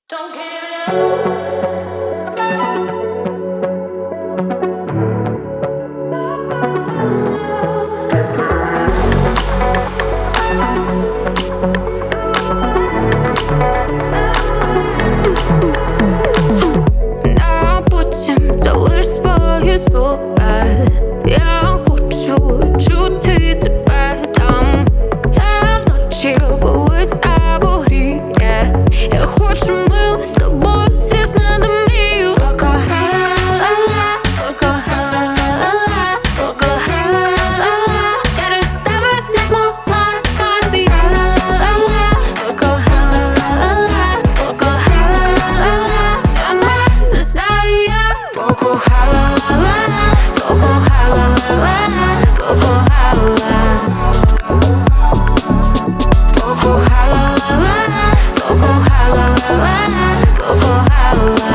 Don't give it up. А потім залиш свої слова. Я хочу чути тебе там, де вночі болить або гріє. Я хочу мило з тобою здійснити мрію. Покохала, покохала, покохала. Через тебе не змогла стати. Покохала, покохала. Сама не знаю я. Покохала, покохала, покохала. Покохала, покохала, покохала.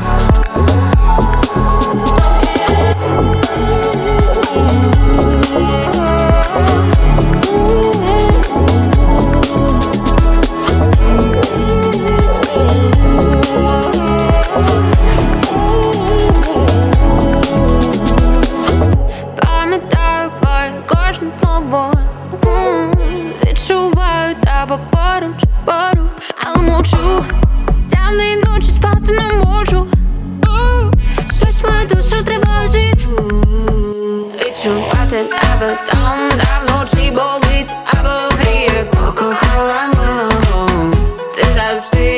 Пам'ятаю кожне слово. Відчуваю тебе поруч, поруч, але мовчу. Темної ночі спати не можу. Щось мою душу тривожить. Відчувати тебе там, де вночі болить або гріє. Покохала милого, ти завжди